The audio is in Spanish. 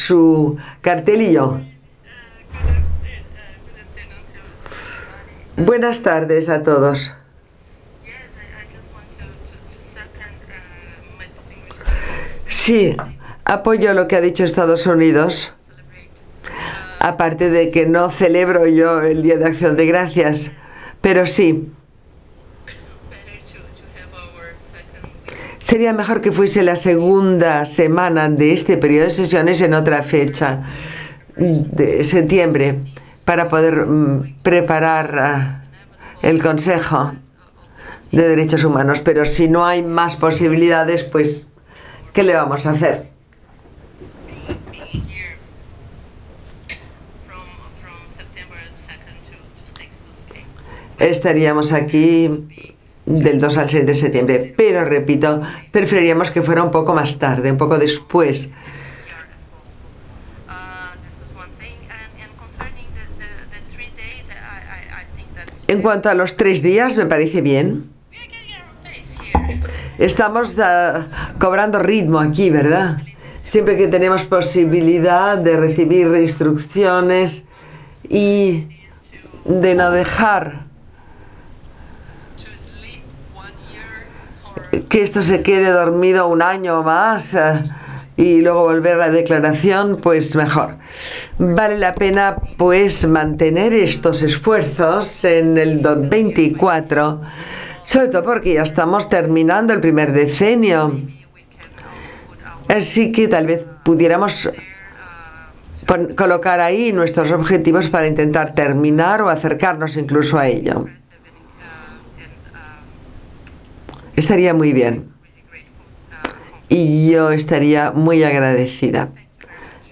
su cartelillo. Buenas tardes a todos. Sí, apoyo lo que ha dicho Estados Unidos. Aparte de que no celebro yo el Día de Acción de Gracias, pero sí, sería mejor que fuese la segunda semana de este periodo de sesiones en otra fecha de septiembre para poder preparar el Consejo de Derechos Humanos. Pero si no hay más posibilidades, pues, ¿qué le vamos a hacer? Estaríamos aquí del 2 al 6 de septiembre, pero repito, preferiríamos que fuera un poco más tarde, un poco después. En cuanto a los 3 días, me parece bien. Estamos cobrando ritmo aquí, ¿verdad? Siempre que tenemos posibilidad de recibir instrucciones y de no dejar que esto se quede dormido un año o más y luego volver a la declaración, pues mejor. Vale la pena pues mantener estos esfuerzos en el 24, sobre todo porque ya estamos terminando el primer decenio. Así que tal vez pudiéramos colocar ahí nuestros objetivos para intentar terminar o acercarnos incluso a ello. Estaría muy bien. Y yo estaría muy agradecida.